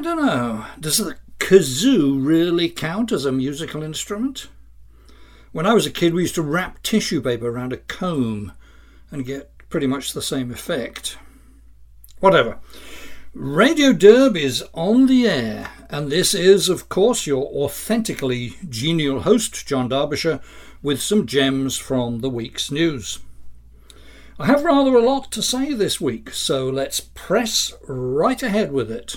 don't know. Does the kazoo really count as a musical instrument? When I was a kid, we used to wrap tissue paper around a comb and get pretty much the same effect. Whatever. Radio Derb is on the air, and this is, of course, your authentically genial host, John Derbyshire, with some gems from the week's news. I have rather a lot to say this week, so let's press right ahead with it.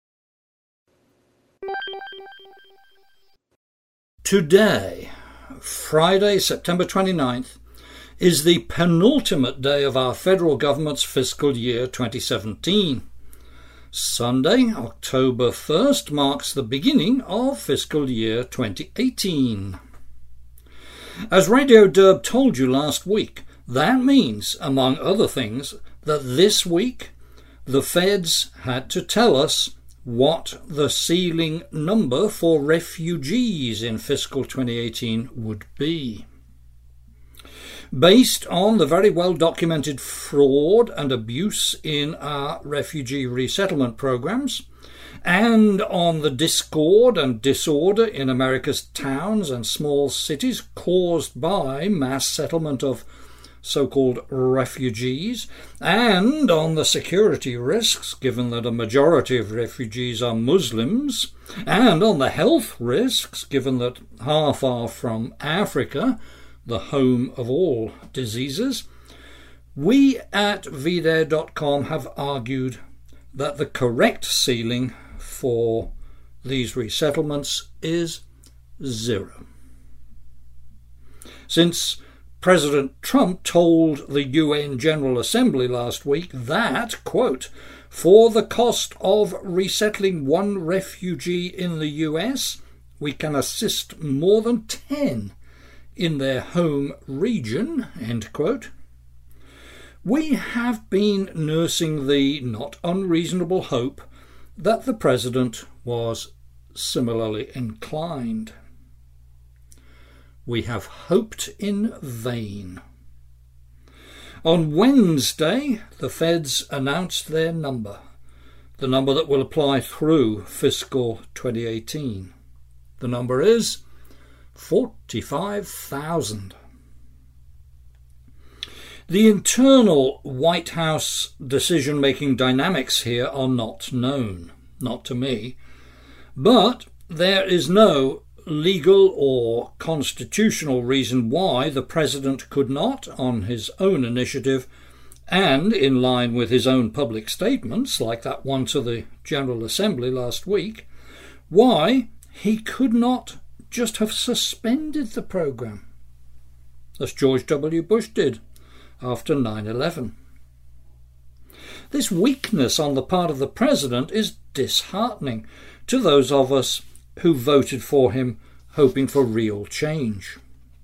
Today, Friday, September 29th, is the penultimate day of our federal government's fiscal year 2017. Sunday, October 1st, marks the beginning of fiscal year 2018. As Radio Derb told you last week, that means, among other things, that this week the feds had to tell us what the ceiling number for refugees in fiscal 2018 would be. Based on the very well-documented fraud and abuse in our refugee resettlement programs, and on the discord and disorder in America's towns and small cities caused by mass settlement of so-called refugees, and on the security risks given that a majority of refugees are Muslims, and on the health risks given that half are from Africa, the home of all diseases, we at VDare.com have argued that the correct ceiling for these resettlements is 0. Since President Trump told the UN General Assembly last week that, quote, for the cost of resettling one refugee in the US, we can assist more than 10 in their home region, end quote, we have been nursing the not unreasonable hope that the President was similarly inclined. We have hoped in vain. On Wednesday, the feds announced their number, the number that will apply through fiscal 2018. The number is 45,000. The internal White House decision-making dynamics here are not known, not to me, but there is no legal or constitutional reason why the President could not, on his own initiative, and in line with his own public statements, like that one to the General Assembly last week, why he could not just have suspended the programme, as George W. Bush did after 9/11. This weakness on the part of the President is disheartening to those of us who voted for him hoping for real change.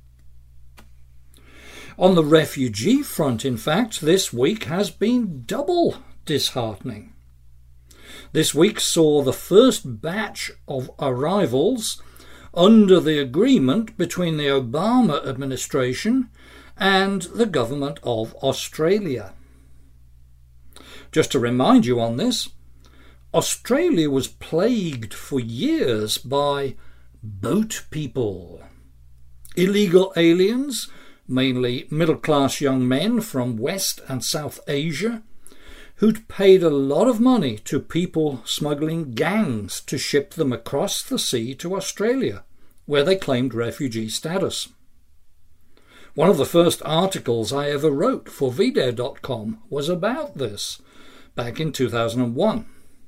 On the refugee front, in fact, this week has been double disheartening. This week saw the first batch of arrivals under the agreement between the Obama administration and the government of Australia. Just to remind you on this, Australia was plagued for years by boat people, illegal aliens, mainly middle-class young men from West and South Asia, who'd paid a lot of money to people smuggling gangs to ship them across the sea to Australia, where they claimed refugee status. One of the first articles I ever wrote for VDare.com was about this, back in 2001.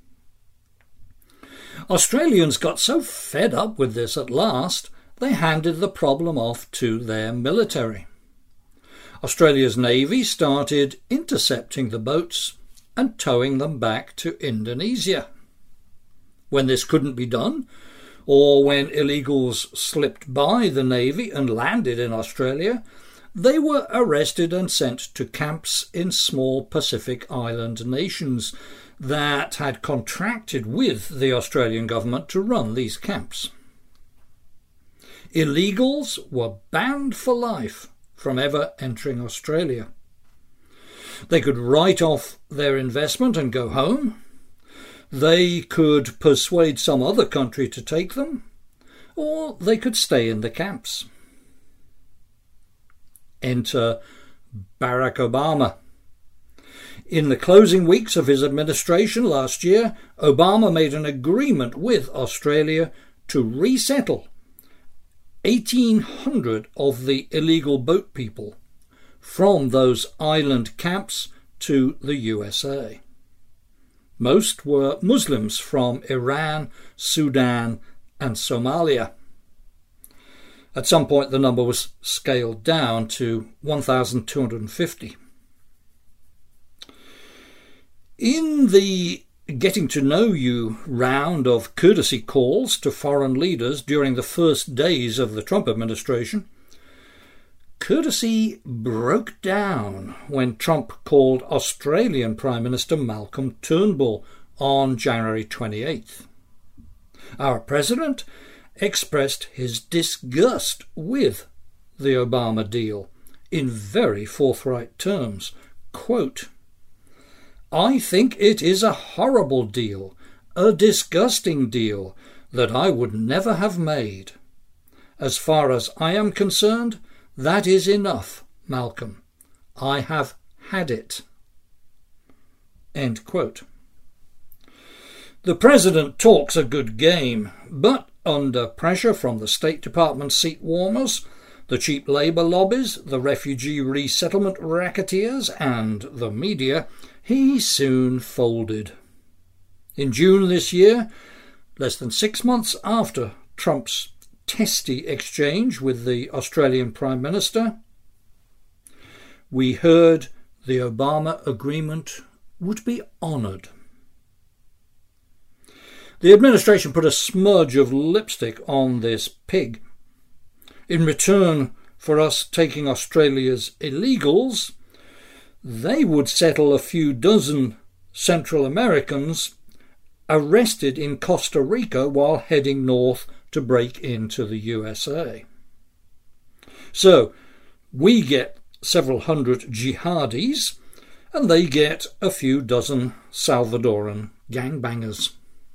Australians got so fed up with this at last, they handed the problem off to their military. Australia's Navy started intercepting the boats and towing them back to Indonesia. When this couldn't be done, or when illegals slipped by the Navy and landed in Australia, they were arrested and sent to camps in small Pacific Island nations that had contracted with the Australian government to run these camps. Illegals were banned for life from ever entering Australia. They could write off their investment and go home. They could persuade some other country to take them, or they could stay in the camps. Enter Barack Obama. In the closing weeks of his administration last year, Obama made an agreement with Australia to resettle 1,800 of the illegal boat people from those island camps to the USA. Most were Muslims from Iran, Sudan, and Somalia. At some point the number was scaled down to 1,250. In the Getting to Know You round of courtesy calls to foreign leaders during the first days of the Trump administration, courtesy broke down when Trump called Australian Prime Minister Malcolm Turnbull on January 28th. Our president expressed his disgust with the Obama deal in very forthright terms. Quote, "I think it is a horrible deal, a disgusting deal that I would never have made. As far as I am concerned, that is enough, Malcolm. I have had it." End quote. The president talks a good game, but under pressure from the State Department seat warmers, the cheap labour lobbies, the refugee resettlement racketeers, and the media, he soon folded. In June this year, less than 6 months after Trump's testy exchange with the Australian Prime Minister, we heard the Obama agreement would be honoured. The administration put a smudge of lipstick on this pig. In return for us taking Australia's illegals, they would settle a few dozen Central Americans arrested in Costa Rica while heading north to break into the USA. So we get several hundred jihadis, and they get a few dozen Salvadoran gangbangers.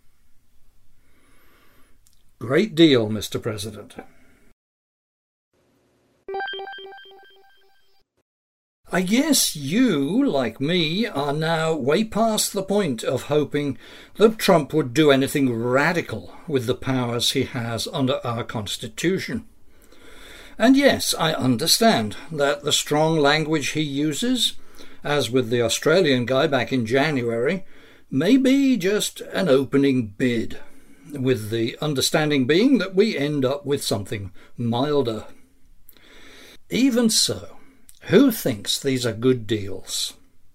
Great deal, Mr. President. I guess you, like me, are now way past the point of hoping that Trump would do anything radical with the powers he has under our Constitution. And yes, I understand that the strong language he uses, as with the Australian guy back in January, may be just an opening bid, with the understanding being that we end up with something milder. Even so, who thinks these are good deals?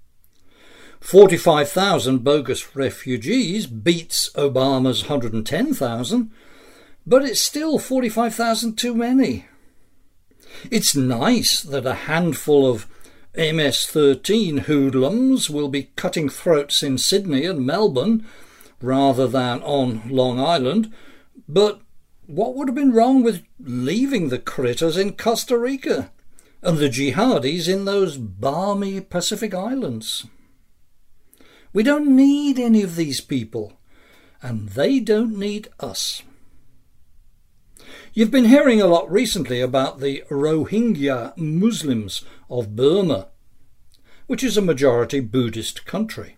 45,000 bogus refugees beats Obama's 110,000, but it's still 45,000 too many. It's nice that a handful of MS-13 hoodlums will be cutting throats in Sydney and Melbourne rather than on Long Island, but what would have been wrong with leaving the critters in Costa Rica and the jihadis in those balmy Pacific islands? We don't need any of these people, and they don't need us. You've been hearing a lot recently about the Rohingya Muslims of Burma, which is a majority Buddhist country.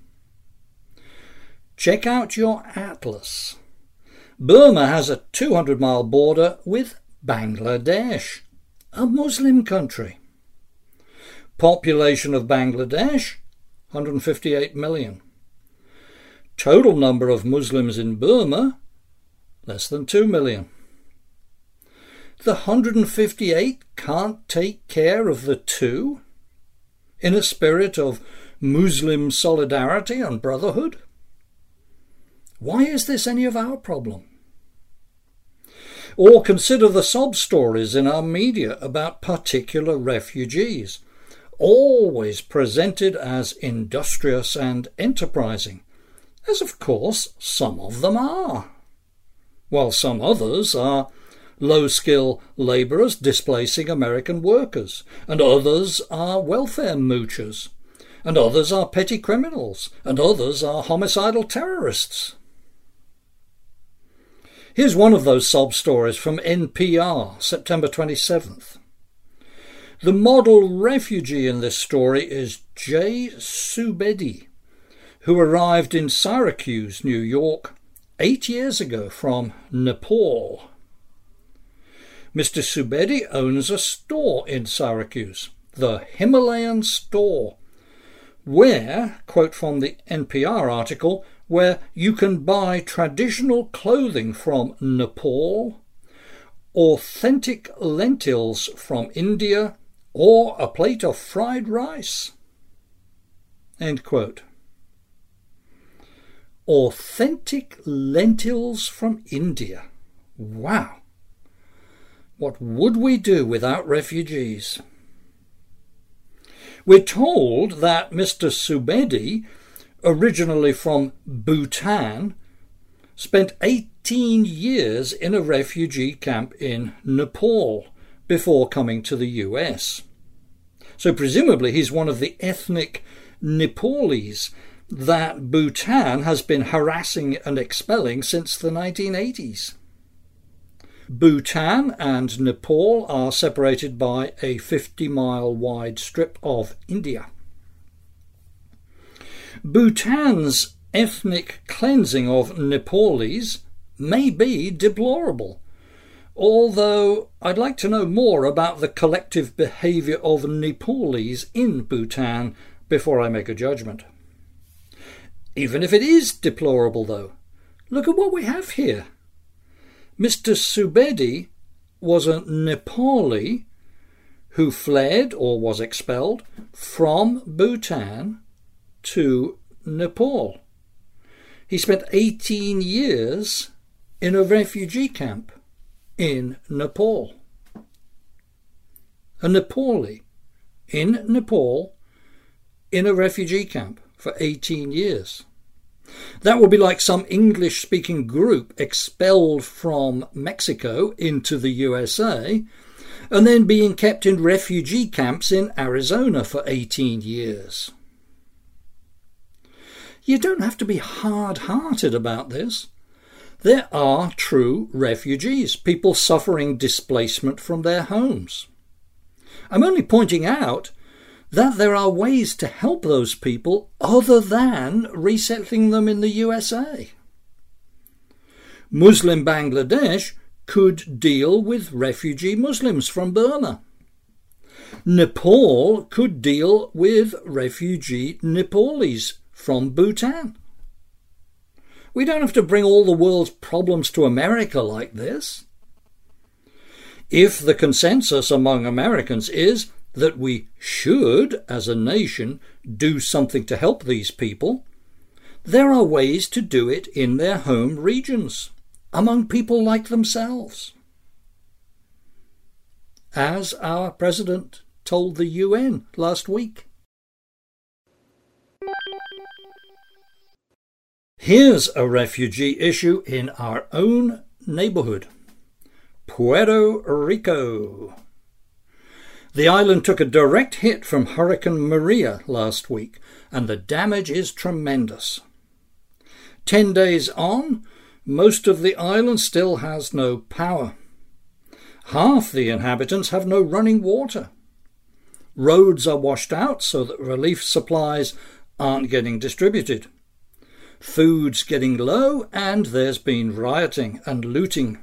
Check out your atlas. Burma has a 200-mile border with Bangladesh, a Muslim country. Population of Bangladesh, 158 million. Total number of Muslims in Burma, less than 2 million. The 158 can't take care of the 2 in a spirit of Muslim solidarity and brotherhood? Why is this any of our problem? Or consider the sob stories in our media about particular refugees, always presented as industrious and enterprising, as of course some of them are, while some others are low-skill labourers displacing American workers, and others are welfare moochers, and others are petty criminals, and others are homicidal terrorists. Here's one of those sob stories from NPR, September 27th. The model refugee in this story is Jay Subedi, who arrived in Syracuse, New York, 8 years ago from Nepal. Mr. Subedi owns a store in Syracuse, the Himalayan Store, where, quote from the NPR article, where you can buy traditional clothing from Nepal, authentic lentils from India, or a plate of fried rice. End quote. Authentic lentils from India. Wow. What would we do without refugees? We're told that Mr. Subedi, originally from Bhutan, spent 18 years in a refugee camp in Nepal before coming to the US. So presumably he's one of the ethnic Nepalese that Bhutan has been harassing and expelling since the 1980s. Bhutan and Nepal are separated by a 50-mile wide strip of India. Bhutan's ethnic cleansing of Nepalese may be deplorable, although I'd like to know more about the collective behaviour of Nepalese in Bhutan before I make a judgment. Even if it is deplorable, though, look at what we have here. Mr. Subedi was a Nepali who fled or was expelled from Bhutan to Nepal. He spent 18 years in a refugee camp in Nepal. A Nepali in Nepal in a refugee camp for 18 years. That would be like some English-speaking group expelled from Mexico into the USA and then being kept in refugee camps in Arizona for 18 years. You don't have to be hard-hearted about this. There are true refugees, people suffering displacement from their homes. I'm only pointing out that there are ways to help those people other than resettling them in the USA. Muslim Bangladesh could deal with refugee Muslims from Burma. Nepal could deal with refugee Nepalese from Bhutan. We don't have to bring all the world's problems to America like this. If the consensus among Americans is that we should, as a nation, do something to help these people, there are ways to do it in their home regions, among people like themselves. As our president told the UN last week. Here's a refugee issue in our own neighbourhood, Puerto Rico. The island took a direct hit from Hurricane Maria last week, and the damage is tremendous. 10 days on, most of the island still has no power. Half the inhabitants have no running water. Roads are washed out so that relief supplies aren't getting distributed. Food's getting low, and there's been rioting and looting.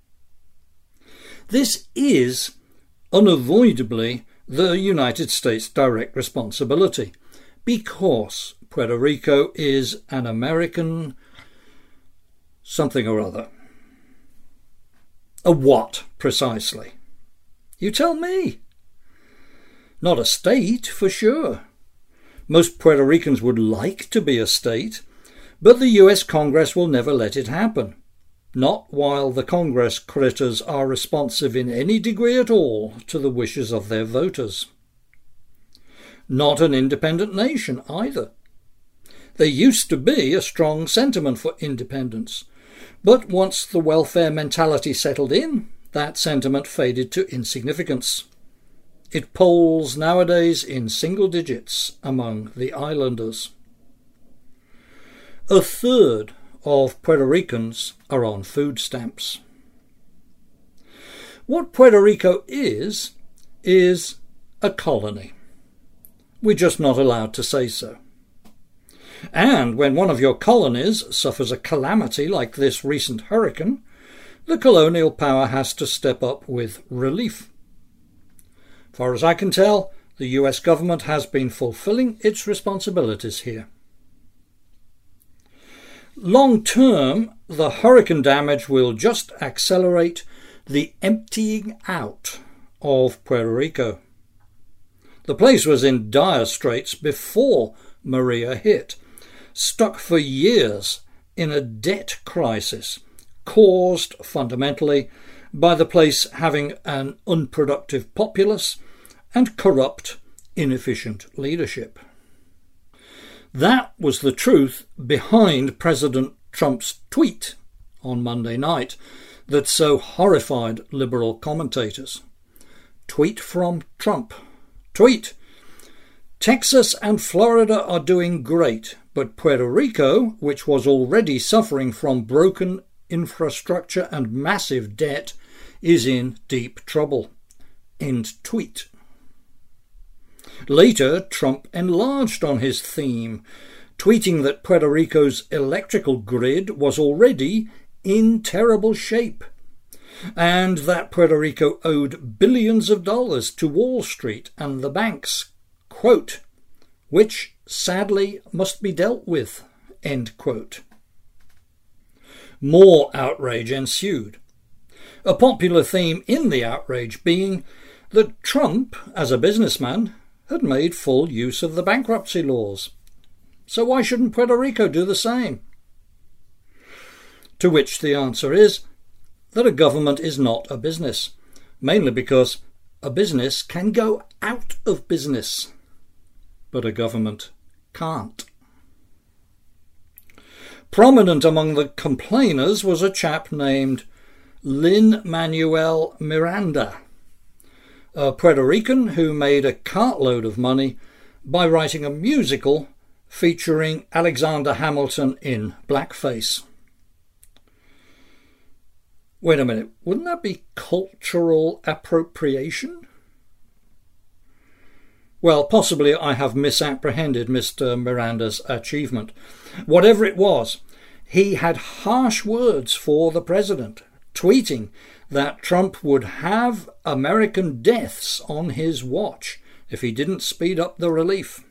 This is unavoidably the United States' direct responsibility, because Puerto Rico is an American something or other. A what, precisely? You tell me. Not a state, for sure. Most Puerto Ricans would like to be a state, but the US Congress will never let it happen. Not while the Congress critters are responsive in any degree at all to the wishes of their voters. Not an independent nation either. There used to be a strong sentiment for independence, but once the welfare mentality settled in, that sentiment faded to insignificance. It polls nowadays in single digits among the islanders. A third of Puerto Ricans are on food stamps. What Puerto Rico is a colony. We're just not allowed to say so. And when one of your colonies suffers a calamity like this recent hurricane, the colonial power has to step up with relief. Far as I can tell, the US government has been fulfilling its responsibilities here. Long term, the hurricane damage will just accelerate the emptying out of Puerto Rico. The place was in dire straits before Maria hit, stuck for years in a debt crisis caused fundamentally by the place having an unproductive populace and corrupt, inefficient leadership. That was the truth behind President Trump's tweet on Monday night that so horrified liberal commentators. Tweet from Trump. Tweet: Texas and Florida are doing great, but Puerto Rico, which was already suffering from broken infrastructure and massive debt, is in deep trouble. End tweet. Later, Trump enlarged on his theme, tweeting that Puerto Rico's electrical grid was already in terrible shape, and that Puerto Rico owed billions of dollars to Wall Street and the banks, quote, which sadly must be dealt with, end quote. More outrage ensued, a popular theme in the outrage being that Trump, as a businessman, had made full use of the bankruptcy laws. So why shouldn't Puerto Rico do the same? To which the answer is that a government is not a business, mainly because a business can go out of business, but a government can't. Prominent among the complainers was a chap named Lin-Manuel Miranda, a Puerto Rican who made a cartload of money by writing a musical featuring Alexander Hamilton in blackface. Wait a minute, wouldn't that be cultural appropriation? Well, possibly I have misapprehended Mr. Miranda's achievement. Whatever it was, he had harsh words for the president, tweeting that Trump would have American deaths on his watch if he didn't speed up the relief.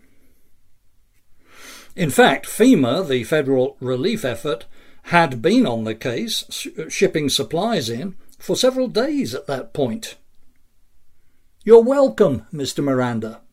In fact, FEMA, the federal relief effort, had been on the case, shipping supplies in, for several days at that point. You're welcome, Mr. Miranda.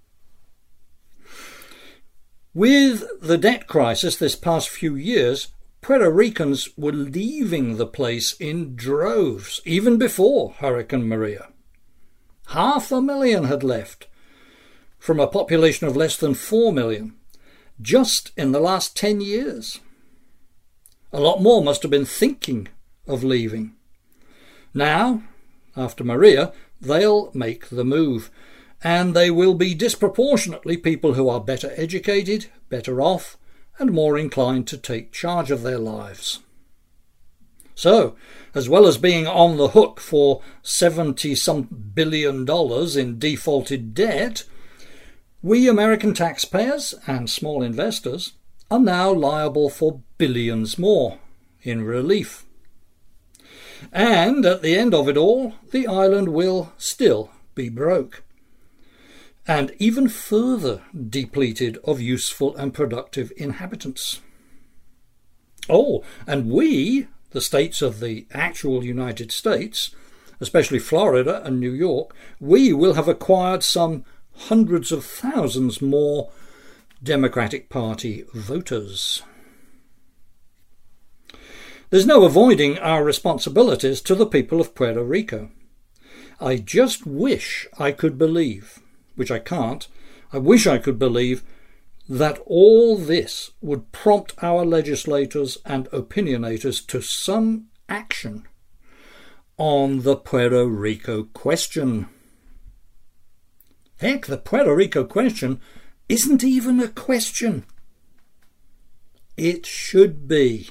With the debt crisis this past few years, Puerto Ricans were leaving the place in droves, even before Hurricane Maria. 500,000 had left, from a population of less than 4 million, just in the last 10 years. A lot more must have been thinking of leaving. Now, after Maria, they'll make the move, and they will be disproportionately people who are better educated, better off, and more inclined to take charge of their lives. So, as well as being on the hook for $70-some billion in defaulted debt, we American taxpayers and small investors are now liable for billions more in relief. And at the end of it all, the island will still be broke, and even further depleted of useful and productive inhabitants. Oh, and we, the states of the actual United States, especially Florida and New York, we will have acquired some hundreds of thousands more Democratic Party voters. There's no avoiding our responsibilities to the people of Puerto Rico. I just wish I could believe, which I can't, I wish I could believe that all this would prompt our legislators and opinionators to some action on the Puerto Rico question. Heck, the Puerto Rico question isn't even a question. It should be.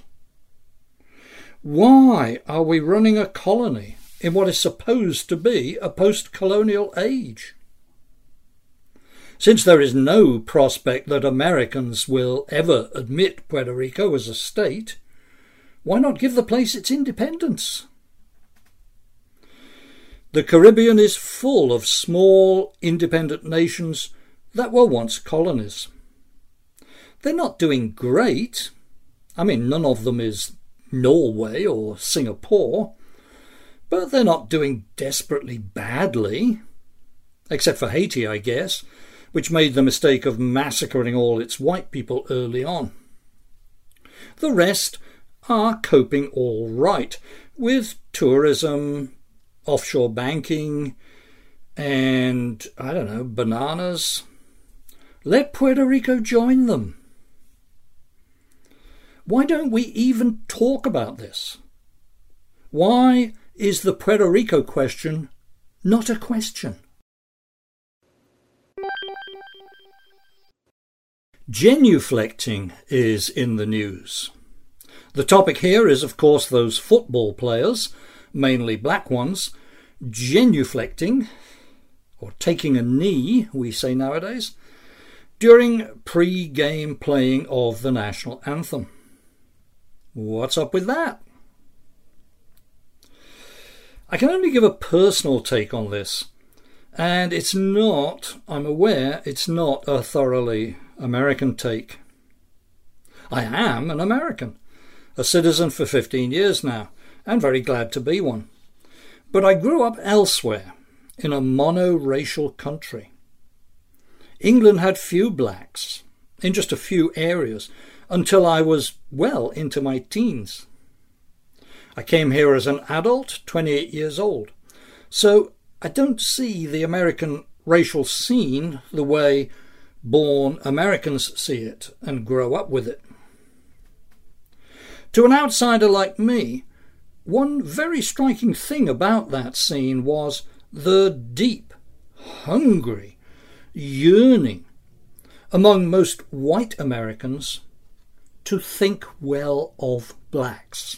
Why are we running a colony in what is supposed to be a post-colonial age? Since there is no prospect that Americans will ever admit Puerto Rico as a state, why not give the place its independence? The Caribbean is full of small, independent nations that were once colonies. They're not doing great. I mean, none of them is Norway or Singapore, but they're not doing desperately badly, except for Haiti, I guess, which made the mistake of massacring all its white people early on. The rest are coping all right with tourism, offshore banking, and, I don't know, bananas. Let Puerto Rico join them. Why don't we even talk about this? Why is the Puerto Rico question not a question? Genuflecting is in the news. The topic here is, of course, those football players, mainly black ones, genuflecting, or taking a knee, we say nowadays, during pre-game playing of the national anthem. What's up with that? I can only give a personal take on this, and it's not, I'm aware, it's not a thoroughly American take. I am an American, a citizen for 15 years now, and very glad to be one. But I grew up elsewhere, in a mono-racial country. England had few blacks, in just a few areas, until I was well into my teens. I came here as an adult, 28 years old, so I don't see the American racial scene the way born Americans see it and grow up with it. To an outsider like me, one very striking thing about that scene was the deep, hungry yearning among most white Americans to think well of blacks.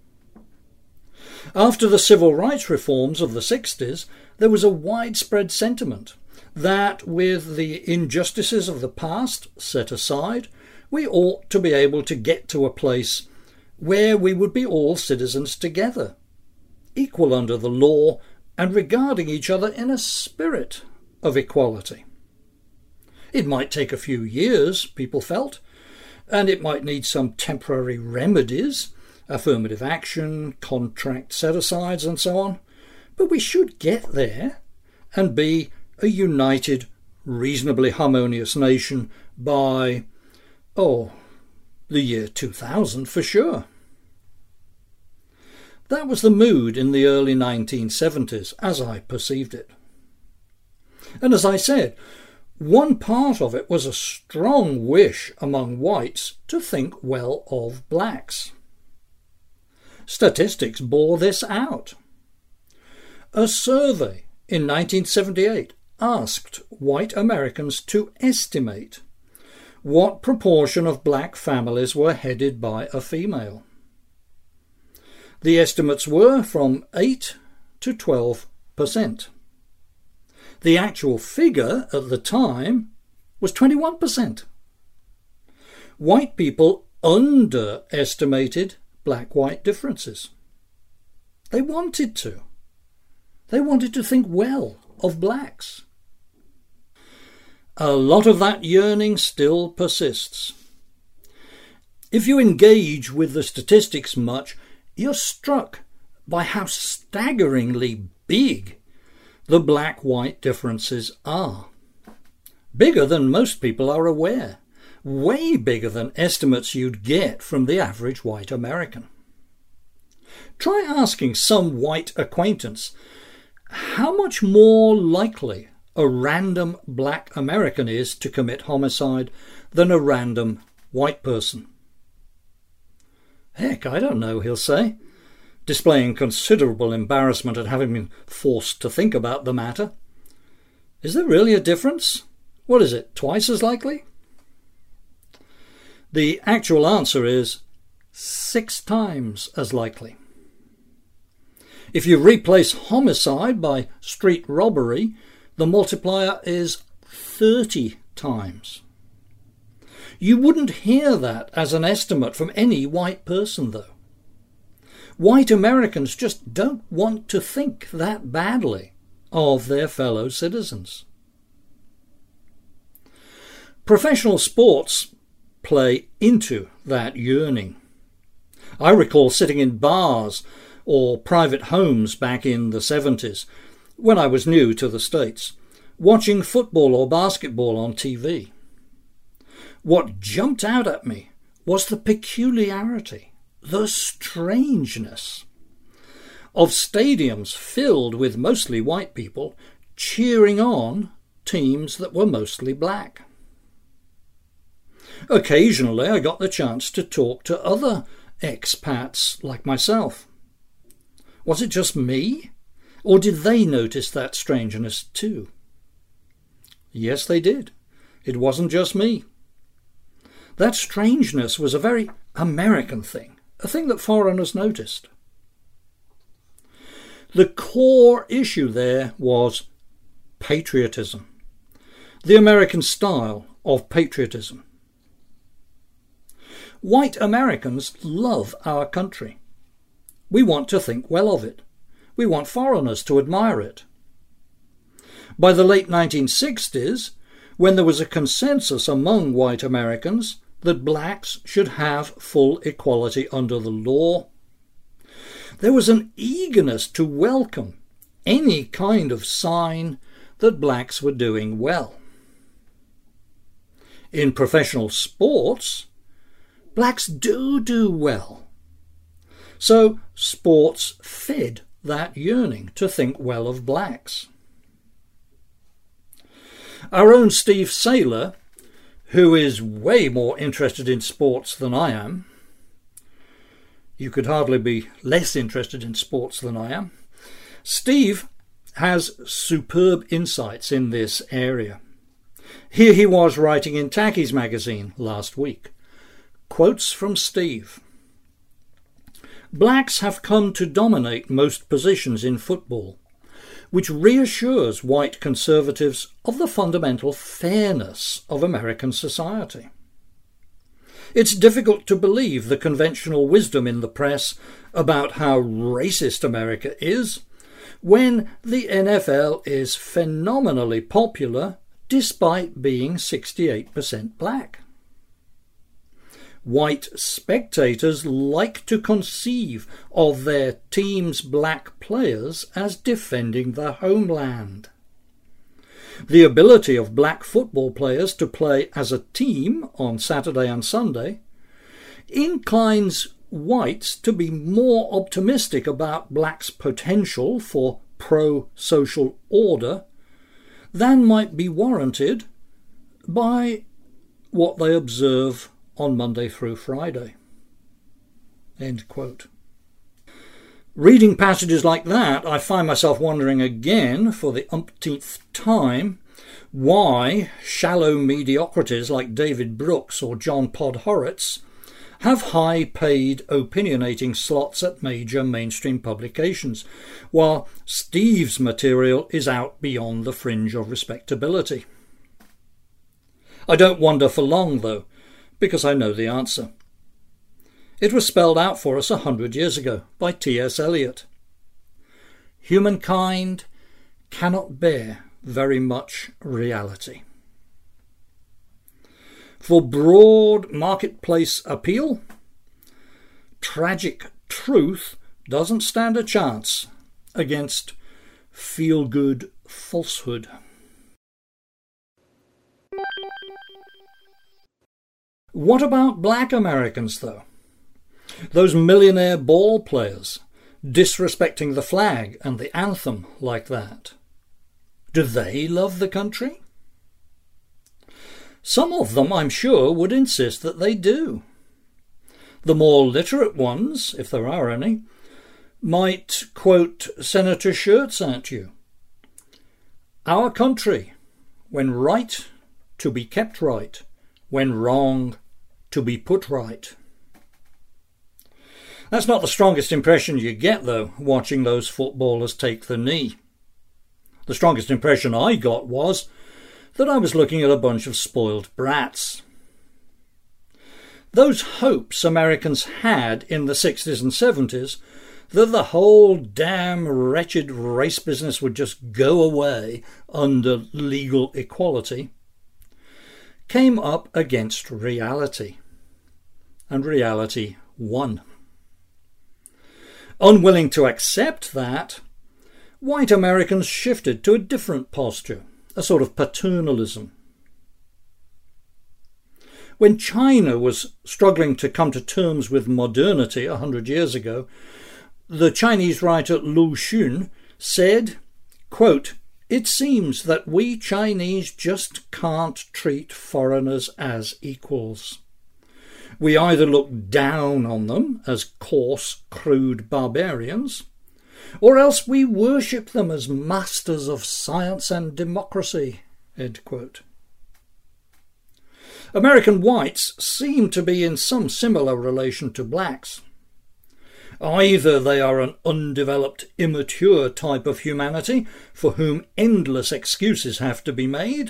After the civil rights reforms of the 60s, there was a widespread sentiment that, with the injustices of the past set aside, we ought to be able to get to a place where we would be all citizens together, equal under the law and regarding each other in a spirit of equality. It might take a few years, people felt, and it might need some temporary remedies, affirmative action, contract set-asides and so on, but we should get there and be a united, reasonably harmonious nation by, the year 2000 for sure. That was the mood in the early 1970s, as I perceived it. And as I said, one part of it was a strong wish among whites to think well of blacks. Statistics bore this out. A survey in 1978 asked white Americans to estimate what proportion of black families were headed by a female. The estimates were from 8 to 12%. The actual figure at the time was 21%. White people underestimated black-white differences. They wanted to. They wanted to think well of blacks. A lot of that yearning still persists. If you engage with the statistics much, you're struck by how staggeringly big the black-white differences are. Bigger than most people are aware. Way bigger than estimates you'd get from the average white American. Try asking some white acquaintance how much more likely a random black American is to commit homicide than a random white person. Heck, I don't know, he'll say, displaying considerable embarrassment at having been forced to think about the matter. Is there really a difference? What is it, twice as likely? The actual answer is 6 times as likely. If you replace homicide by street robbery, the multiplier is 30 times. You wouldn't hear that as an estimate from any white person, though. White Americans just don't want to think that badly of their fellow citizens. Professional sports play into that yearning. I recall sitting in bars or private homes back in the 70s, when I was new to the States, watching football or basketball on TV. What jumped out at me was the peculiarity, the strangeness of stadiums filled with mostly white people cheering on teams that were mostly black. Occasionally I got the chance to talk to other expats like myself. Was it just me, or did they notice that strangeness too? Yes, they did. It wasn't just me. That strangeness was a very American thing, a thing that foreigners noticed. The core issue there was patriotism, the American style of patriotism. White Americans love our country. We want to think well of it. We want foreigners to admire it. By the late 1960s, when there was a consensus among white Americans that blacks should have full equality under the law, there was an eagerness to welcome any kind of sign that blacks were doing well. In professional sports, blacks do well. So sports fed that yearning to think well of blacks. Our own Steve Saylor, who is way more interested in sports than I am — you could hardly be less interested in sports than I am — Steve has superb insights in this area. Here he was writing in Tackies magazine last week. Quotes from Steve. Blacks have come to dominate most positions in football, which reassures white conservatives of the fundamental fairness of American society. It's difficult to believe the conventional wisdom in the press about how racist America is when the NFL is phenomenally popular despite being 68% black. White spectators like to conceive of their team's black players as defending their homeland. The ability of black football players to play as a team on Saturday and Sunday inclines whites to be more optimistic about blacks' potential for pro-social order than might be warranted by what they observe on Monday through Friday. End quote. Reading passages like that, I find myself wondering again, for the umpteenth time, why shallow mediocrities like David Brooks or John Podhoretz have high-paid opinionating slots at major mainstream publications, while Steve's material is out beyond the fringe of respectability. I don't wonder for long, though, because I know the answer. It was spelled out for us 100 years ago by T.S. Eliot. Humankind cannot bear very much reality. For broad marketplace appeal, tragic truth doesn't stand a chance against feel-good falsehood. What about black Americans, though? Those millionaire ball players disrespecting the flag and the anthem like that. Do they love the country? Some of them, I'm sure, would insist that they do. The more literate ones, if there are any, might quote Senator Shirts at you. our country, when right, to be kept right, when wrong, to be put right. That's not the strongest impression you get, though, watching those footballers take the knee. The strongest impression I got was that I was looking at a bunch of spoiled brats. Those hopes Americans had in the 60s and 70s that the whole damn wretched race business would just go away under legal equality came up against reality. And reality won. Unwilling to accept that, white Americans shifted to a different posture, a sort of paternalism. When China was struggling to come to terms with modernity 100 years ago, the Chinese writer Lu Xun said, quote, "It seems that we Chinese just can't treat foreigners as equals. We either look down on them as coarse, crude barbarians, or else we worship them as masters of science and democracy." End quote. American whites seem to be in some similar relation to blacks. Either they are an undeveloped, immature type of humanity for whom endless excuses have to be made,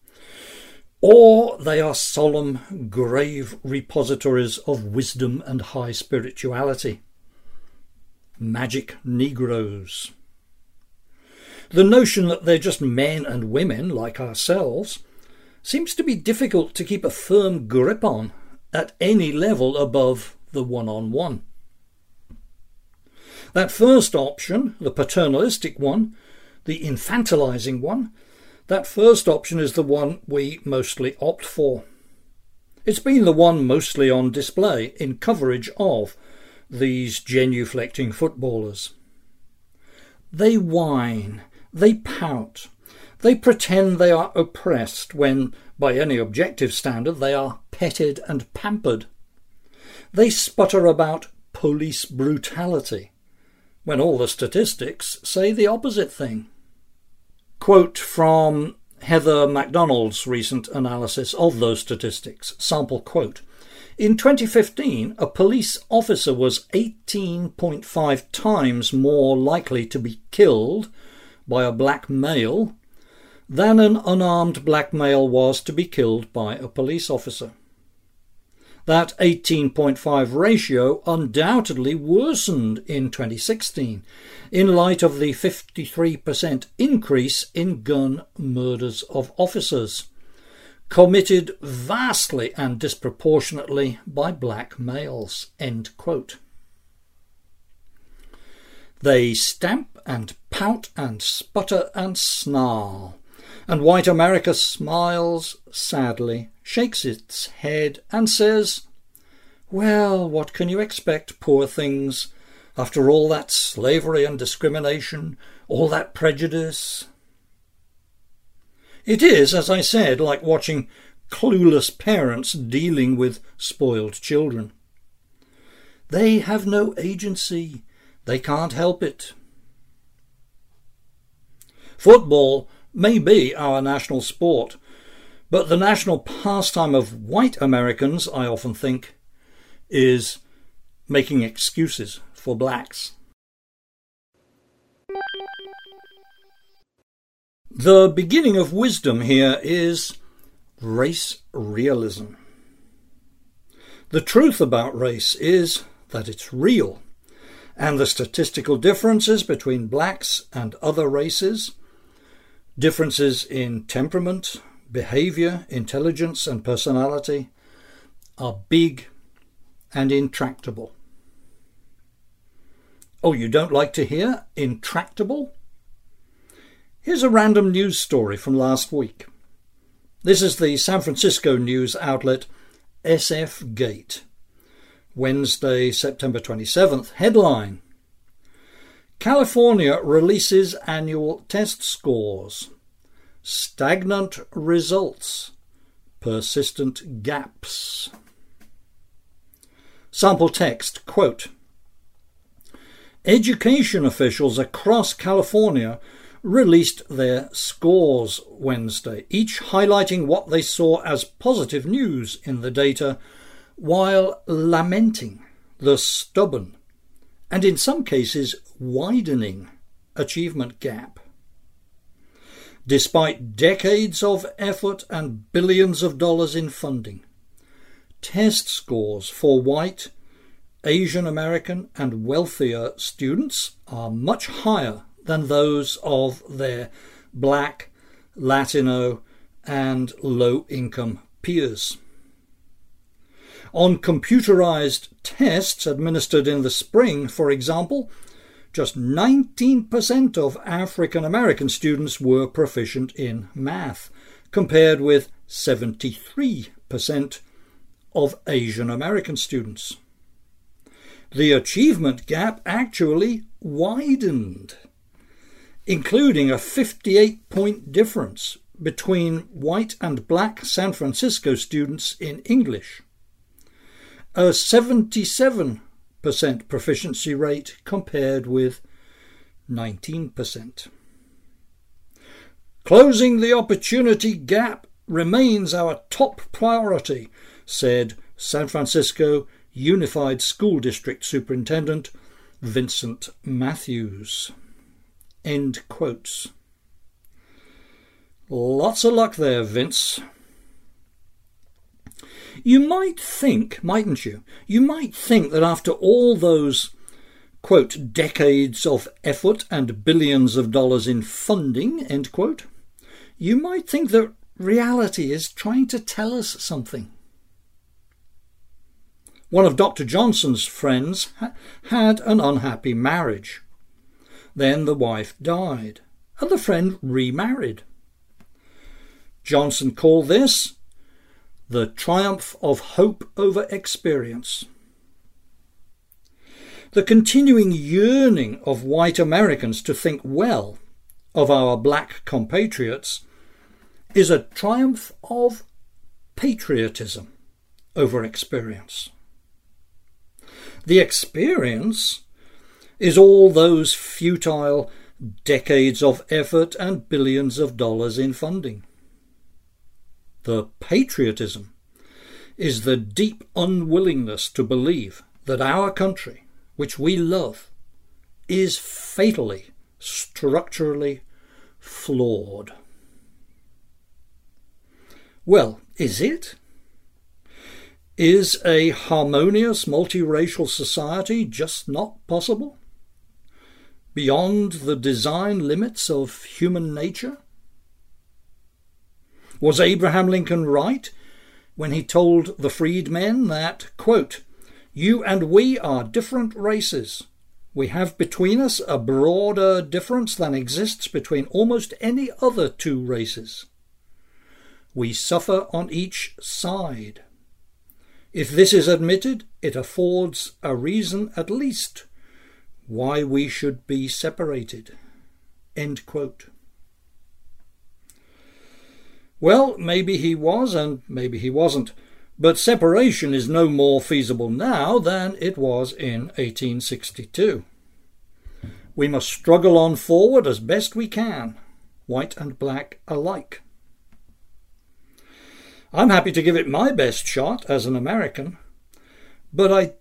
or they are solemn, grave repositories of wisdom and high spirituality. Magic Negroes. The notion that they're just men and women like ourselves seems to be difficult to keep a firm grip on at any level above the one-on-one. That first option, the paternalistic one, the infantilizing one, that first option is the one we mostly opt for. It's been the one mostly on display in coverage of these genuflecting footballers. They whine, they pout, they pretend they are oppressed when, by any objective standard, they are petted and pampered. They sputter about police brutality, when all the statistics say the opposite thing. Quote from Heather MacDonald's recent analysis of those statistics. Sample quote. In 2015, a police officer was 18.5 times more likely to be killed by a black male than an unarmed black male was to be killed by a police officer. That 18.5 ratio undoubtedly worsened in 2016 in light of the 53% increase in gun murders of officers, committed vastly and disproportionately by black males. End quote. They stamp and pout and sputter and snarl, and white America smiles sadly, shakes its head and says, "Well, what can you expect, poor things, after all that slavery and discrimination, all that prejudice?" It is, as I said, like watching clueless parents dealing with spoiled children. They have no agency. They can't help it. Football may be our national sport, but the national pastime of white Americans, I often think, is making excuses for blacks. The beginning of wisdom here is race realism. The truth about race is that it's real, and the statistical differences between blacks and other races, differences in temperament, behaviour, intelligence and personality, are big and intractable. Oh, you don't like to hear intractable? Here's a random news story from last week. This is the San Francisco news outlet SF Gate. Wednesday, September 27th. Headline: California releases annual test scores. Stagnant results. Persistent gaps. Sample text, quote, "Education officials across California released their scores Wednesday, each highlighting what they saw as positive news in the data, while lamenting the stubborn and in some cases widening achievement gap. Despite decades of effort and billions of dollars in funding, test scores for white, Asian American and wealthier students are much higher than those of their black, Latino and low-income peers. On computerized tests administered in the spring, for example, just 19% of African American students were proficient in math, compared with 73% of Asian American students. The achievement gap actually widened, including a 58-point difference between white and black San Francisco students in English, a 77% proficiency rate compared with 19%. Closing the opportunity gap remains our top priority, said San Francisco Unified School District Superintendent Vincent Matthews. End quotes. Lots of luck there, Vince. You might think, mightn't you? You might think that after all those, quote, decades of effort and billions of dollars in funding, end quote, you might think that reality is trying to tell us something. One of Dr. Johnson's friends had an unhappy marriage. Then the wife died, and the friend remarried. Johnson called this the triumph of hope over experience. The continuing yearning of white Americans to think well of our black compatriots is a triumph of patriotism over experience. The experience is all those futile decades of effort and billions of dollars in funding. The patriotism is the deep unwillingness to believe that our country, which we love, is fatally, structurally flawed. Well, is it? Is a harmonious multiracial society just not possible? Beyond the design limits of human nature? Was Abraham Lincoln right when he told the freedmen that, quote, "You and we are different races. We have between us a broader difference than exists between almost any other two races. We suffer on each side. If this is admitted, it affords a reason at least why we should be separated." End quote. Well, maybe he was and maybe he wasn't, but separation is no more feasible now than it was in 1862. We must struggle on forward as best we can, white and black alike. I'm happy to give it my best shot as an American, but I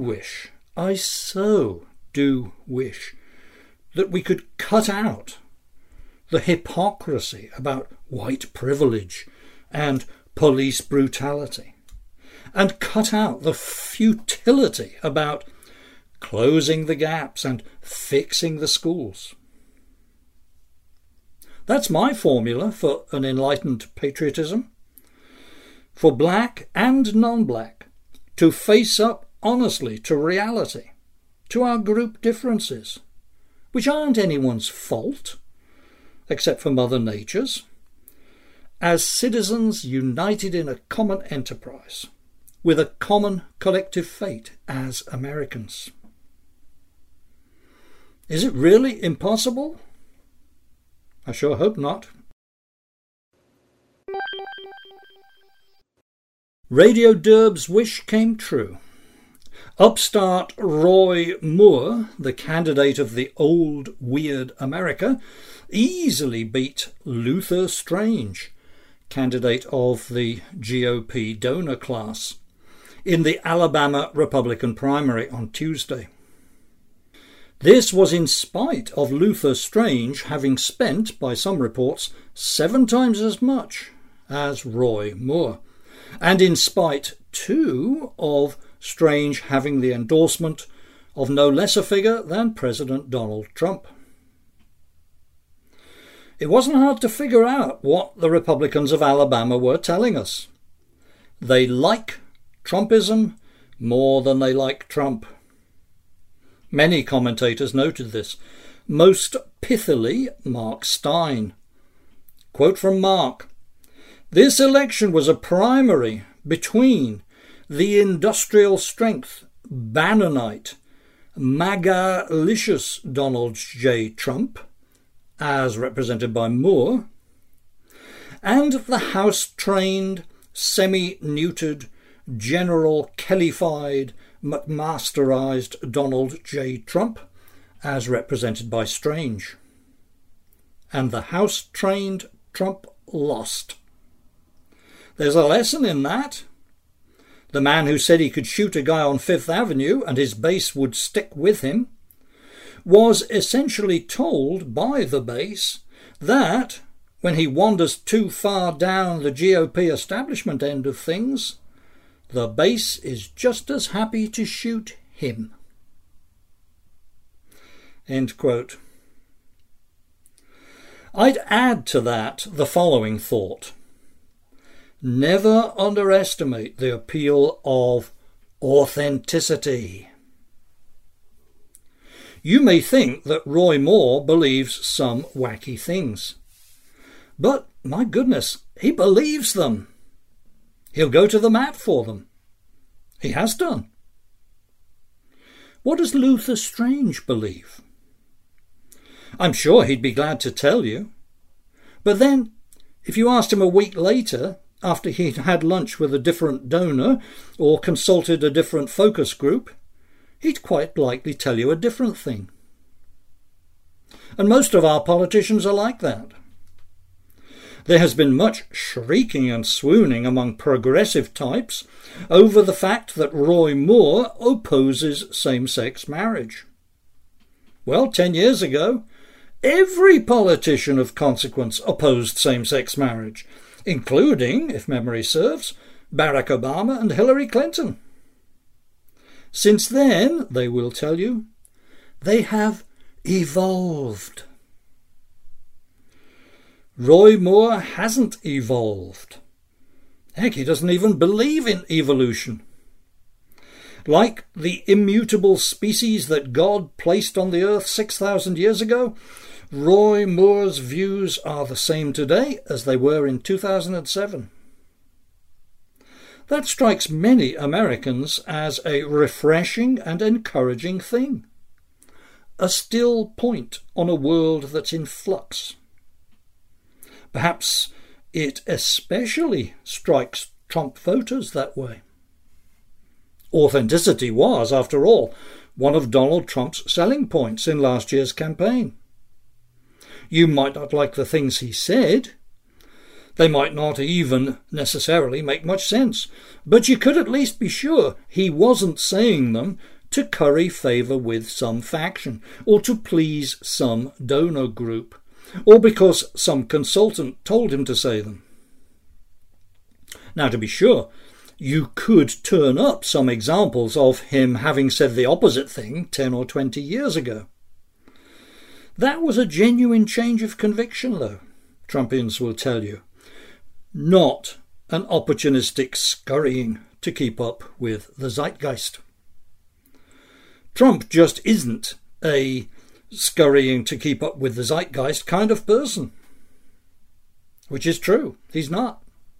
so do wish that we could cut out the hypocrisy about white privilege and police brutality, and cut out the futility about closing the gaps and fixing the schools. That's my formula for an enlightened patriotism. For black and non-black to face up honestly to reality, to our group differences, which aren't anyone's fault, except for Mother Nature's, as citizens united in a common enterprise, with a common collective fate as Americans. Is it really impossible? I sure hope not. Radio Derb's wish came true. Upstart Roy Moore, the candidate of the old weird America, easily beat Luther Strange, candidate of the GOP donor class, in the Alabama Republican primary on Tuesday. This was in spite of Luther Strange having spent, by some reports, 7 times as much as Roy Moore, and in spite, too, of Strange having the endorsement of no less a figure than President Donald Trump. It wasn't hard to figure out what the Republicans of Alabama were telling us. They like Trumpism more than they like Trump. Many commentators noted this, most pithily Mark Stein. Quote from Mark, "This election was a primary between the industrial strength, Bannonite, MAGA-licious Donald J. Trump, as represented by Moore, and the house-trained, semi-neutered, General Kellyfied, McMasterized Donald J. Trump, as represented by Strange. And the house-trained Trump lost. There's a lesson in that. The man who said he could shoot a guy on Fifth Avenue and his base would stick with him was essentially told by the base that when he wanders too far down the GOP establishment end of things, the base is just as happy to shoot him." End quote. I'd add to that the following thought. Never underestimate the appeal of authenticity. You may think that Roy Moore believes some wacky things. But, my goodness, he believes them. He'll go to the mat for them. He has done. What does Luther Strange believe? I'm sure he'd be glad to tell you. But then, if you asked him a week later, after he'd had lunch with a different donor or consulted a different focus group, he'd quite likely tell you a different thing. And most of our politicians are like that. There has been much shrieking and swooning among progressive types over the fact that Roy Moore opposes same-sex marriage. Well, 10 years ago, every politician of consequence opposed same-sex marriage, including, if memory serves, Barack Obama and Hillary Clinton. Since then, they will tell you, they have evolved. Roy Moore hasn't evolved. Heck, he doesn't even believe in evolution. Like the immutable species that God placed on the earth 6,000 years ago, Roy Moore's views are the same today as they were in 2007. That strikes many Americans as a refreshing and encouraging thing. A still point on a world that's in flux. Perhaps it especially strikes Trump voters that way. Authenticity was, after all, one of Donald Trump's selling points in last year's campaign. You might not like the things he said. They might not even necessarily make much sense, but you could at least be sure he wasn't saying them to curry favour with some faction, or to please some donor group, or because some consultant told him to say them. Now, to be sure, you could turn up some examples of him having said the opposite thing 10 or 20 years ago. That was a genuine change of conviction, though, Trumpians will tell you, not an opportunistic scurrying to keep up with the zeitgeist. Trump just isn't a scurrying to keep up with the zeitgeist kind of person. Which is true, he's not.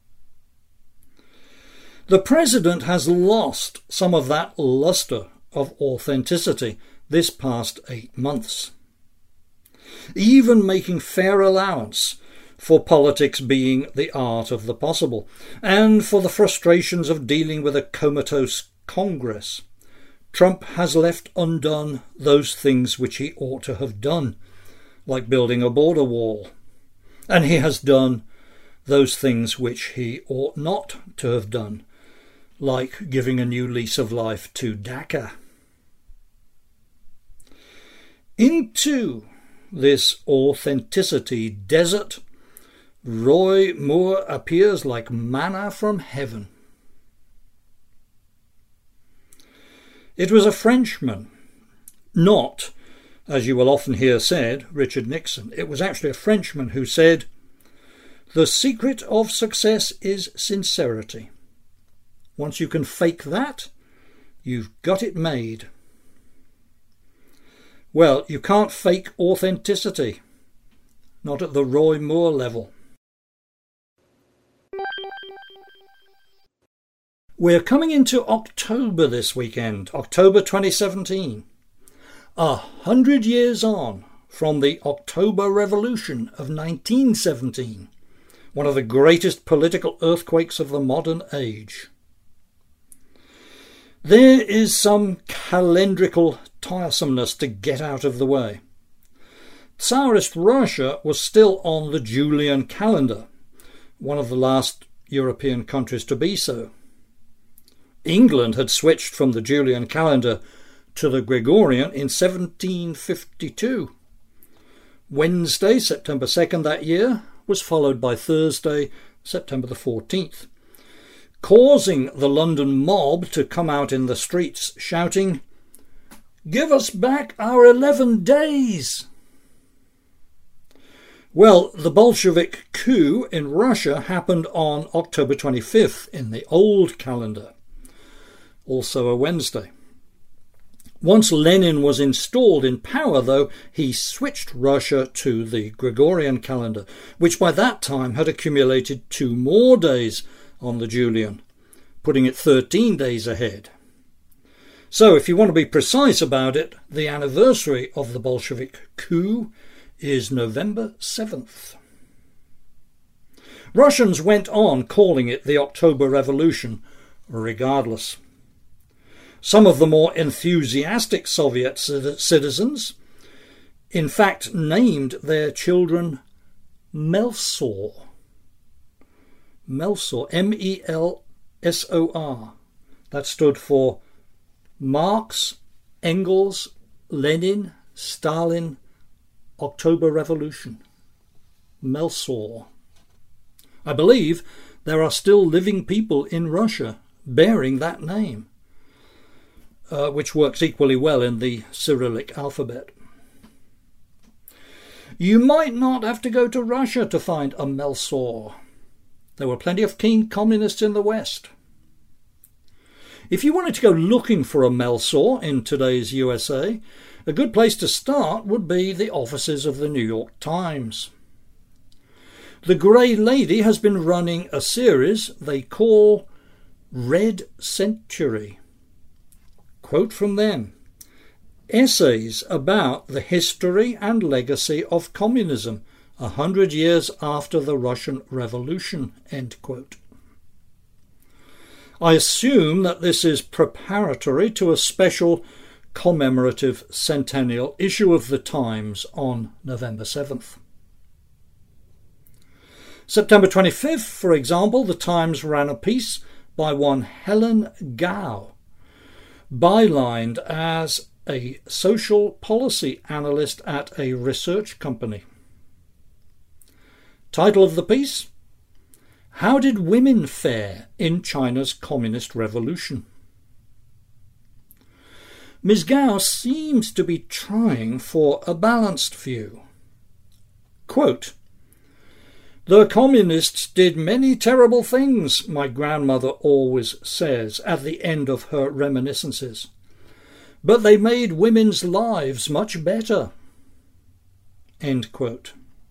The president has lost some of that luster of authenticity this past 8 months. Even making fair allowance for politics being the art of the possible, and for the frustrations of dealing with a comatose Congress, Trump has left undone those things which he ought to have done, like building a border wall. And he has done those things which he ought not to have done, like giving a new lease of life to DACA. Into this authenticity desert, Roy Moore appears like manna from heaven. It was a Frenchman, not, as you will often hear said, Richard Nixon. It was actually a Frenchman who said, "The secret of success is sincerity. Once you can fake that, you've got it made." Well, you can't fake authenticity, not at the Roy Moore level. We're coming into October this weekend, October 2017. 100 years on from the October Revolution of 1917, one of the greatest political earthquakes of the modern age. There is some calendrical tiresomeness to get out of the way. Tsarist Russia was still on the Julian calendar, one of the last European countries to be so. England had switched from the Julian calendar to the Gregorian in 1752. Wednesday, September 2nd that year, was followed by Thursday, September the 14th, causing the London mob to come out in the streets shouting, "Give us back our 11 days!" Well, the Bolshevik coup in Russia happened on October 25th in the old calendar, also a Wednesday. Once Lenin was installed in power, though, he switched Russia to the Gregorian calendar, which by that time had accumulated 2 more days on the Julian, putting it 13 days ahead. So, if you want to be precise about it, the anniversary of the Bolshevik coup is November 7th. Russians went on calling it the October Revolution regardless. Some of the more enthusiastic Soviet citizens, in fact, named their children Melsor. Melsor, M-E-L-S-O-R. That stood for Marx, Engels, Lenin, Stalin, October Revolution. Melsor. I believe there are still living people in Russia bearing that name, which works equally well in the Cyrillic alphabet. You might not have to go to Russia to find a Melsor. There were plenty of keen communists in the West. If you wanted to go looking for a Melsor in today's USA, a good place to start would be the offices of the New York Times. The Grey Lady has been running a series they call Red Century. Quote from them, "Essays about the history and legacy of communism 100 years after the Russian Revolution." End quote. I assume that this is preparatory to a special commemorative centennial issue of the Times on November 7th. September 25th, for example, the Times ran a piece by one Helen Gow, bylined as a social policy analyst at a research company. Title of the piece, "How did women fare in China's Communist Revolution?" Ms. Gow seems to be trying for a balanced view. Quote, "The communists did many terrible things, my grandmother always says at the end of her reminiscences. But they made women's lives much better." End quote.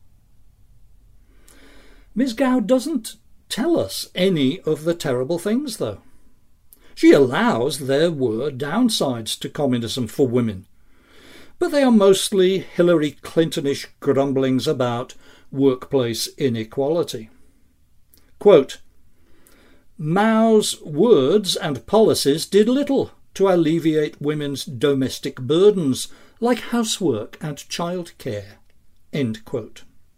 Ms. Gow doesn't tell us any of the terrible things, though. She allows there were downsides to communism for women, but they are mostly Hillary Clintonish grumblings about workplace inequality. Quote, "Mao's words and policies did little to alleviate women's domestic burdens like housework and childcare." End quote.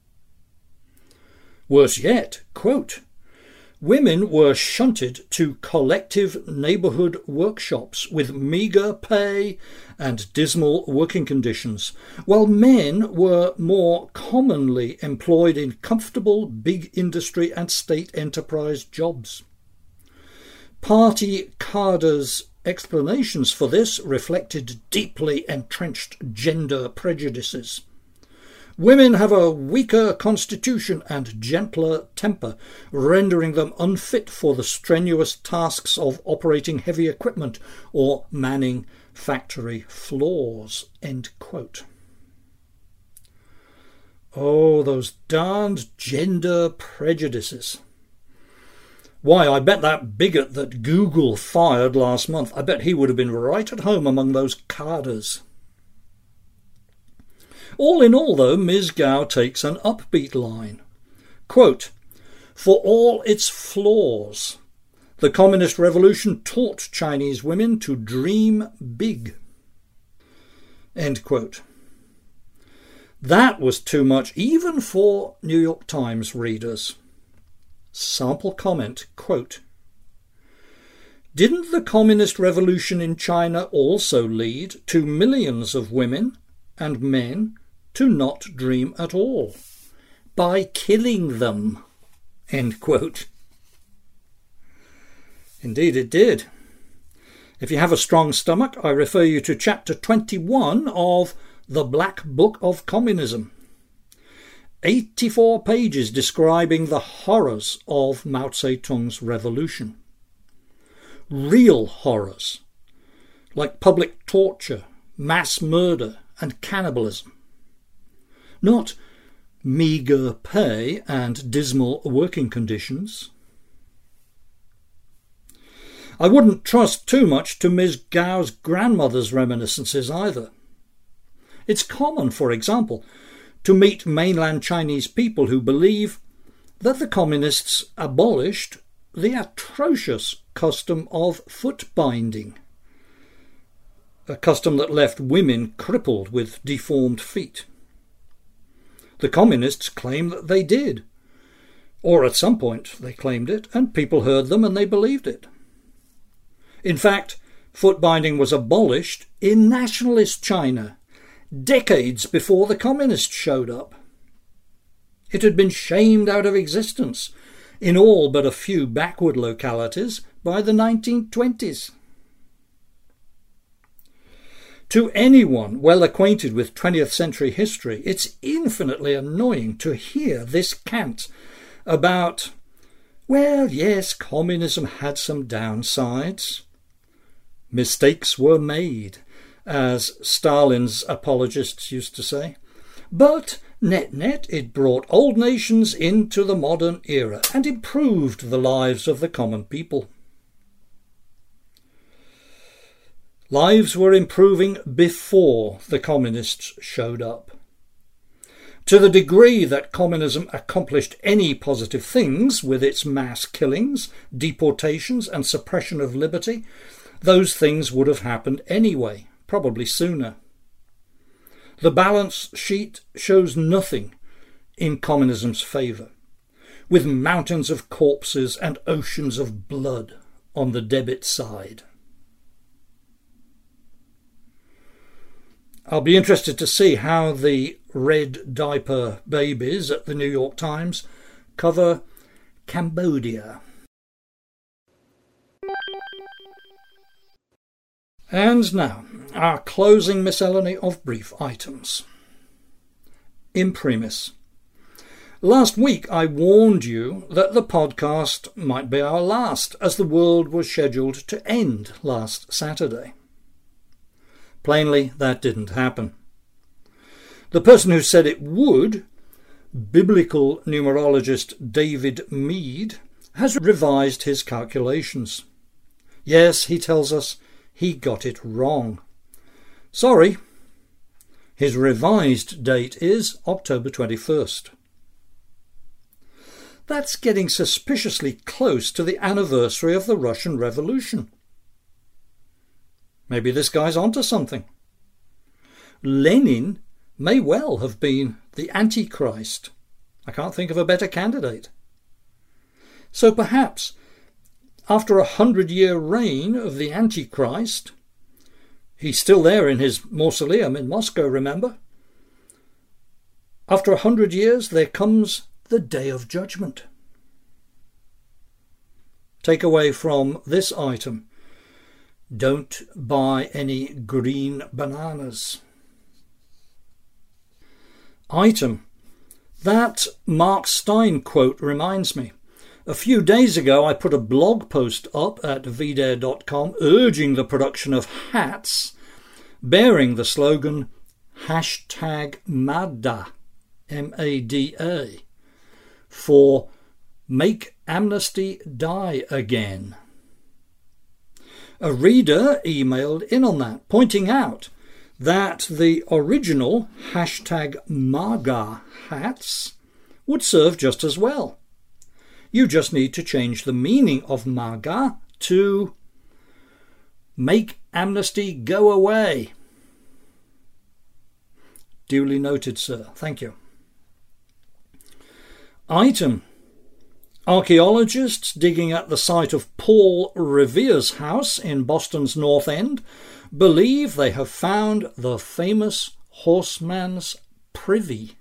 Worse yet, quote, "Women were shunted to collective neighbourhood workshops with meagre pay and dismal working conditions, while men were more commonly employed in comfortable big industry and state enterprise jobs." Party cadres' explanations for this reflected deeply entrenched gender prejudices. "Women have a weaker constitution and gentler temper, rendering them unfit for the strenuous tasks of operating heavy equipment or manning factory floors." End quote. Oh, those darned gender prejudices. Why, I bet that bigot that Google fired last month, I bet he would have been right at home among those cadres. All in all, though, Ms. Gao takes an upbeat line. Quote, "For all its flaws, the Communist Revolution taught Chinese women to dream big." End quote. That was too much even for New York Times readers. Sample comment, quote, "Didn't the Communist Revolution in China also lead to millions of women and men to not dream at all, by killing them?" End quote. Indeed it did. If you have a strong stomach, I refer you to chapter 21 of The Black Book of Communism. 84 pages describing the horrors of Mao Zedong's revolution. Real horrors, like public torture, mass murder, and cannibalism. Not meagre pay and dismal working conditions. I wouldn't trust too much to Ms. Gao's grandmother's reminiscences either. It's common, for example, to meet mainland Chinese people who believe that the communists abolished the atrocious custom of foot binding, a custom that left women crippled with deformed feet. The communists claim that they did, or at some point they claimed it, and people heard them and they believed it. In fact, foot binding was abolished in nationalist China decades before the communists showed up. It had been shamed out of existence in all but a few backward localities by the 1920s. To anyone well acquainted with 20th century history, it's infinitely annoying to hear this cant about, well, yes, communism had some downsides. Mistakes were made, as Stalin's apologists used to say. But net-net, it brought old nations into the modern era and improved the lives of the common people. Lives were improving before the communists showed up. To the degree that communism accomplished any positive things with its mass killings, deportations, and suppression of liberty, those things would have happened anyway, probably sooner. The balance sheet shows nothing in communism's favour, with mountains of corpses and oceans of blood on the debit side. I'll be interested to see how the red diaper babies at the New York Times cover Cambodia. And now, our closing miscellany of brief items. Imprimis. Last week I warned you that the podcast might be our last, as the world was scheduled to end last Saturday. Plainly, that didn't happen. The person who said it would, biblical numerologist David Mead, has revised his calculations. Yes, he tells us, he got it wrong. Sorry. His revised date is October 21st. That's getting suspiciously close to the anniversary of the Russian Revolution. Maybe this guy's onto something. Lenin may well have been the Antichrist. I can't think of a better candidate. So perhaps, after 100-year reign of the Antichrist, he's still there in his mausoleum in Moscow, remember? After 100 years, there comes the Day of Judgment. Take away from this item: don't buy any green bananas. Item: that Mark Stein quote reminds me. A few days ago I put a blog post up at vdare.com urging the production of hats bearing the slogan #MADA, M-A-D-A, for Make Amnesty Die Again. A reader emailed in on that, pointing out that the original #MAGA hats would serve just as well. You just need to change the meaning of MAGA to Make Amnesty Go Away. Duly noted, sir. Thank you. Item: archaeologists digging at the site of Paul Revere's house in Boston's North End believe they have found the famous horseman's privy.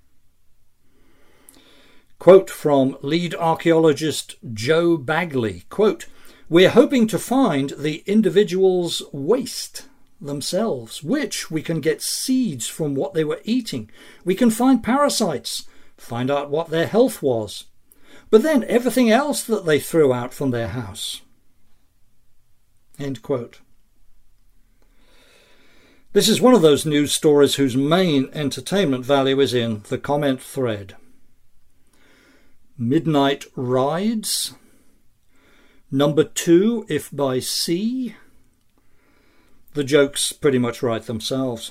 Quote from lead archaeologist Joe Bagley, quote, "We're hoping to find the individual's waste themselves, which we can get seeds from what they were eating. We can find parasites, find out what their health was, but then everything else that they threw out from their house." End quote. This is one of those news stories whose main entertainment value is in the comment thread. Midnight rides. Number 2, if by sea. The jokes pretty much write themselves.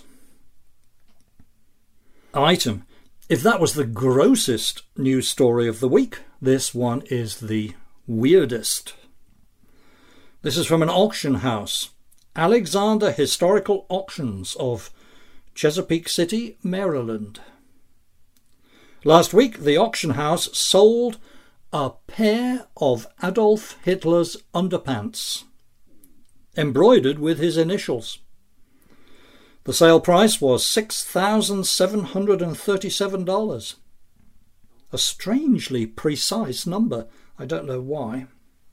Item: if that was the grossest news story of the week, this one is the weirdest. This is from an auction house, Alexander Historical Auctions of Chesapeake City, Maryland. Last week, the auction house sold a pair of Adolf Hitler's underpants, embroidered with his initials. The sale price was $6,737. A strangely precise number. I don't know why.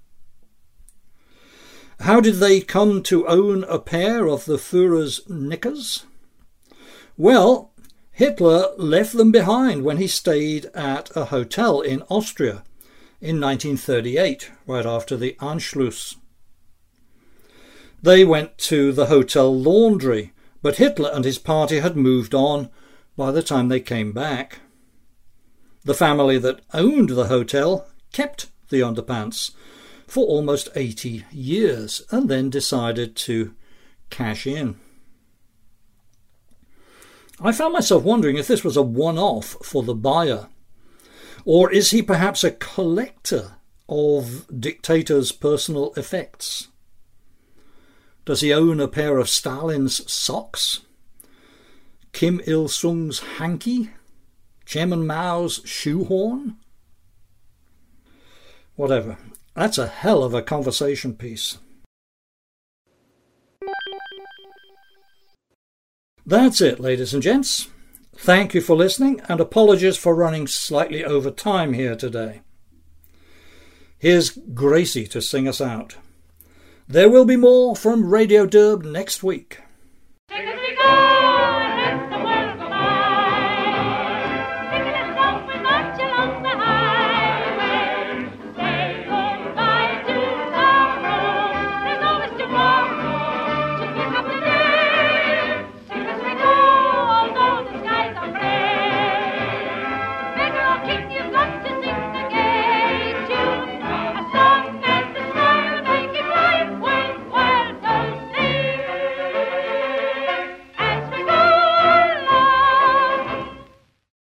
How did they come to own a pair of the Führer's knickers? Well, Hitler left them behind when he stayed at a hotel in Austria in 1938, right after the Anschluss. They went to the hotel laundry, but Hitler and his party had moved on by the time they came back. The family that owned the hotel kept the underpants for almost 80 years and then decided to cash in. I found myself wondering if this was a one-off for the buyer, or is he perhaps a collector of dictators' personal effects? Does he own a pair of Stalin's socks, Kim Il-sung's hanky, Chairman Mao's shoehorn? Whatever. That's a hell of a conversation piece. That's it, ladies and gents. Thank you for listening, and apologies for running slightly over time here today. Here's Gracie to sing us out. There will be more from Radio Derb next week.